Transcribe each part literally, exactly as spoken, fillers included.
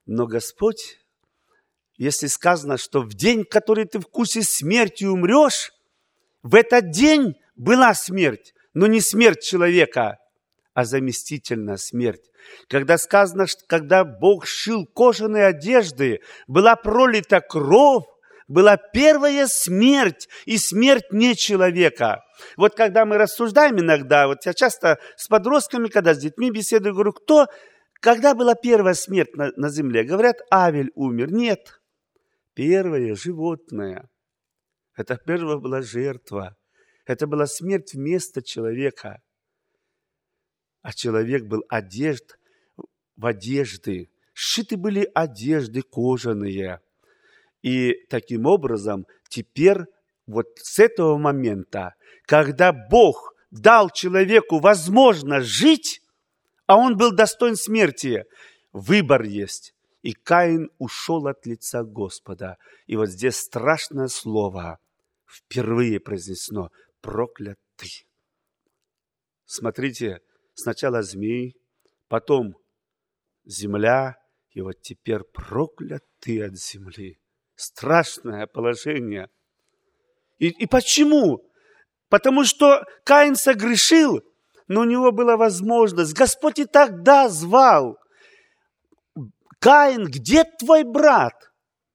Но Господь, если сказано, что в день, в который ты вкусе смерти умрешь, в этот день была смерть, но не смерть человека, а заместительная смерть. Когда сказано, что когда Бог сшил кожаные одежды, была пролита кровь, была первая смерть, и смерть не человека. Вот когда мы рассуждаем иногда, вот я часто с подростками, когда с детьми беседую, говорю, кто, когда была первая смерть на, на земле? Говорят, Авель умер. Нет. Первое животное. Это первая была жертва. Это была смерть вместо человека. А человек был одежд в одежды. Сшиты были одежды кожаные. И таким образом, теперь вот с этого момента, когда Бог дал человеку возможность жить, а он был достоин смерти, выбор есть. И Каин ушел от лица Господа. И вот здесь страшное слово впервые произнесено: проклят ты. Смотрите, сначала змей, потом земля, и вот теперь проклят ты от земли. Страшное положение. И, и почему? Потому что Каин согрешил, но у него была возможность. Господь и тогда звал: Каин, где твой брат?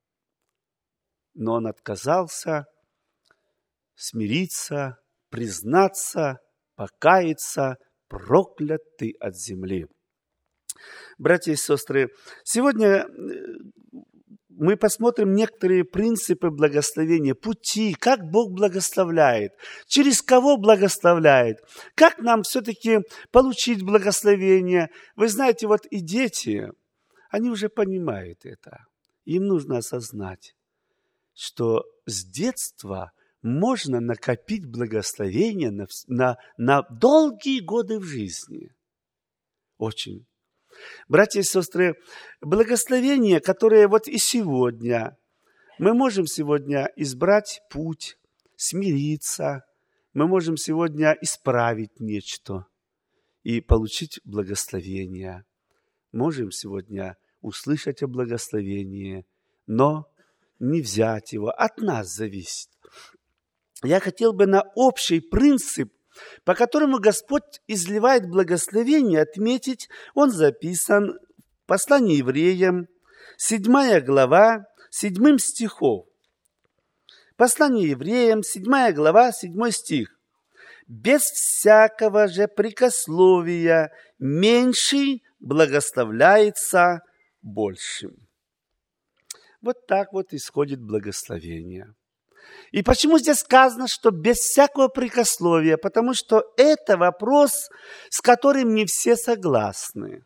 Но он отказался смириться, признаться, покаяться. Проклят ты от земли. Братья и сестры, сегодня мы посмотрим некоторые принципы благословения, пути, как Бог благословляет, через кого благословляет, как нам все-таки получить благословение. Вы знаете, вот и дети, они уже понимают это. Им нужно осознать, что с детства можно накопить благословение на, на, на долгие годы в жизни. Очень. Братья и сестры, благословение, которое вот и сегодня, мы можем сегодня избрать путь, смириться, мы можем сегодня исправить нечто и получить благословение. Можем сегодня услышать о благословении, но не взять его. От нас зависит. Я хотел бы на общий принцип, по которому Господь изливает благословение, отметить. Он записан в послании евреям, седьмая глава, седьмым стихом. Послание евреям, седьмая глава, седьмой стих. «Без всякого же прикословия меньший благословляется большим». Вот так вот исходит благословение. И почему здесь сказано, что без всякого прикословия? Потому что это вопрос, с которым не все согласны.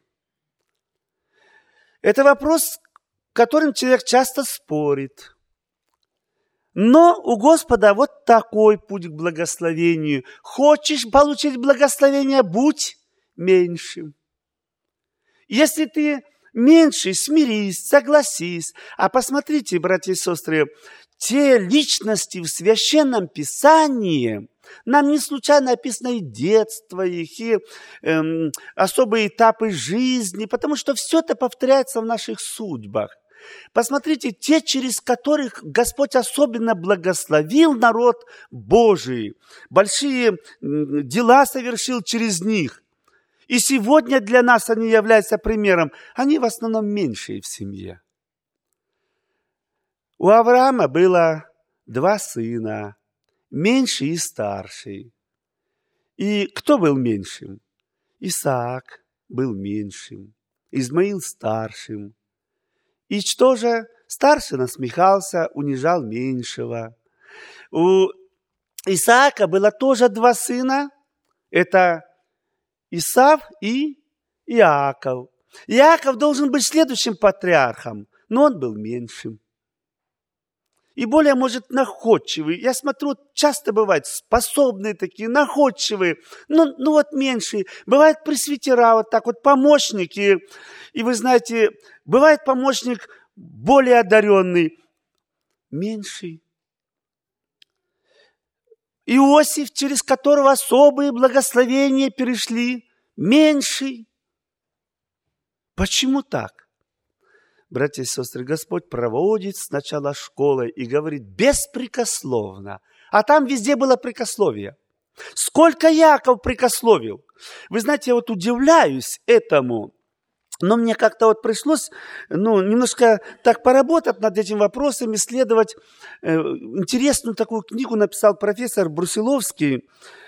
Это вопрос, с которым человек часто спорит. Но у Господа вот такой путь к благословению. Хочешь получить благословение, будь меньшим. Если ты меньший, смирись, согласись. А посмотрите, братья и сестры, те личности в Священном Писании, нам не случайно описано и детство их, и эм, особые этапы жизни, потому что все это повторяется в наших судьбах. Посмотрите, те, через которых Господь особенно благословил народ Божий, большие дела совершил через них. И сегодня для нас они являются примером. Они в основном меньшие в семье. У Авраама было два сына, меньший и старший. И кто был меньшим? Исаак был меньшим, Измаил старшим. И что же? Старший насмехался, унижал меньшего. У Исаака было тоже два сына. Это Исав и Иаков. Иаков должен быть следующим патриархом, но он был меньшим. И более, может, находчивый. Я смотрю, часто бывают способные такие, находчивые, ну, ну вот меньшие. Бывают пресвитера, вот так вот, помощники. И вы знаете, бывает помощник более одаренный, меньший. Иосиф, через которого особые благословения перешли, меньший. Почему так? Братья и сестры, Господь проводит сначала школой и говорит беспрекословно. А там везде было прикословие. Сколько Яков прикословил. Вы знаете, я вот удивляюсь этому. Но мне как-то вот пришлось, ну, немножко так поработать над этим вопросом, исследовать. Интересную такую книгу написал профессор Брусиловский.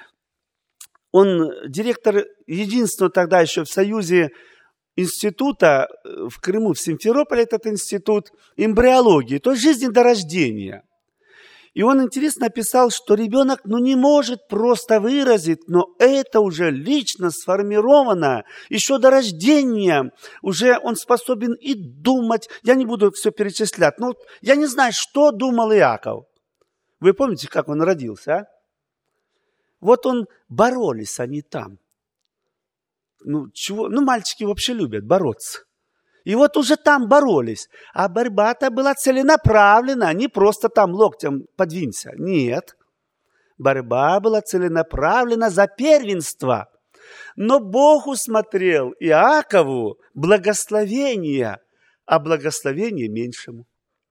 Он директор единственного тогда еще в Союзе института в Крыму, в Симферополе, этот институт эмбриологии, то есть жизни до рождения. И он интересно написал, что ребенок ну, не может просто выразить, но это уже лично сформировано, еще до рождения уже он способен и думать. Я не буду все перечислять, но я не знаю, что думал Иаков. Вы помните, как он родился, а? Вот он, боролись они там. Ну, чего? Ну, мальчики вообще любят бороться. И вот уже там боролись. А борьба-то была целенаправлена, не просто там локтем подвинься. Нет. Борьба была целенаправлена за первенство. Но Бог усмотрел Иакову благословение, а благословение меньшему.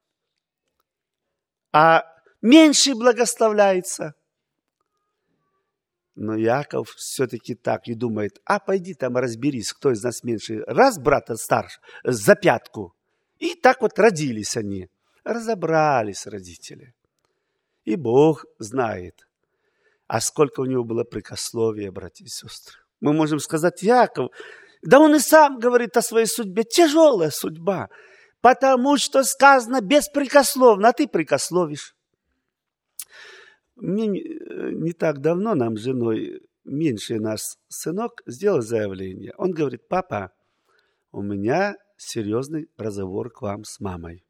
А меньший благословляется. Но Иаков все-таки так и думает, а пойди там разберись, кто из нас меньше. Раз брата старше, за пятку. И так вот родились они. Разобрались родители. И Бог знает. А сколько у него было прикословия, братья и сестры. Мы можем сказать, Иаков, да он и сам говорит о своей судьбе. Тяжелая судьба. Потому что сказано беспрекословно, а ты прикословишь. Мне не, не так давно нам с женой меньший наш сынок сделал заявление. Он говорит, папа, у меня серьезный разговор к вам с мамой.